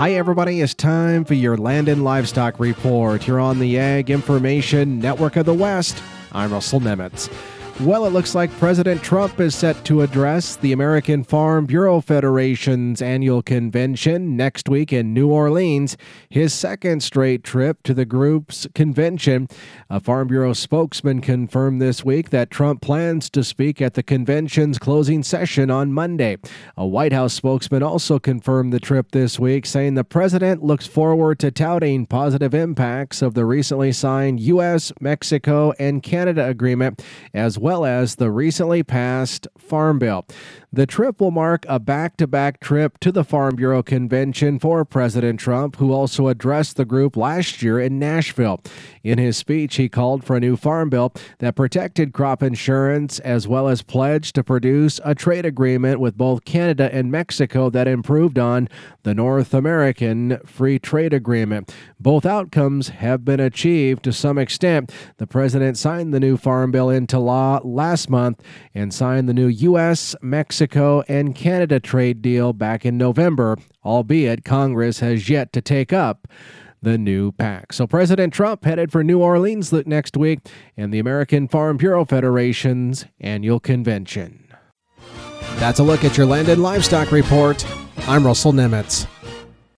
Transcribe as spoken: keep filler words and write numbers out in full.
Hi, everybody. It's time for your Land and Livestock Report here on the Ag Information Network of the West. I'm Russell Nemitz. Well, it looks like President Trump is set to address the American Farm Bureau Federation's annual convention next week in New Orleans, his second straight trip to the group's convention. A Farm Bureau spokesman confirmed this week that Trump plans to speak at the convention's closing session on Monday. A White House spokesman also confirmed the trip this week, saying the president looks forward to touting positive impacts of the recently signed U S, Mexico, and Canada agreement, as well as the recently passed Farm Bill. The trip will mark a back-to-back trip to the Farm Bureau convention for President Trump, who also addressed the group last year in Nashville. In his speech, he called for a new farm bill that protected crop insurance, as well as pledged to produce a trade agreement with both Canada and Mexico that improved on the North American Free Trade Agreement. Both outcomes have been achieved to some extent. The president signed the new farm bill into law last month and signed the new U S, Mexico, and Canada trade deal back in November, albeit Congress has yet to take up the new pact. So President Trump headed for New Orleans next week and the American Farm Bureau Federation's annual convention. That's a look at your Land and Livestock Report. I'm Russell Nemitz.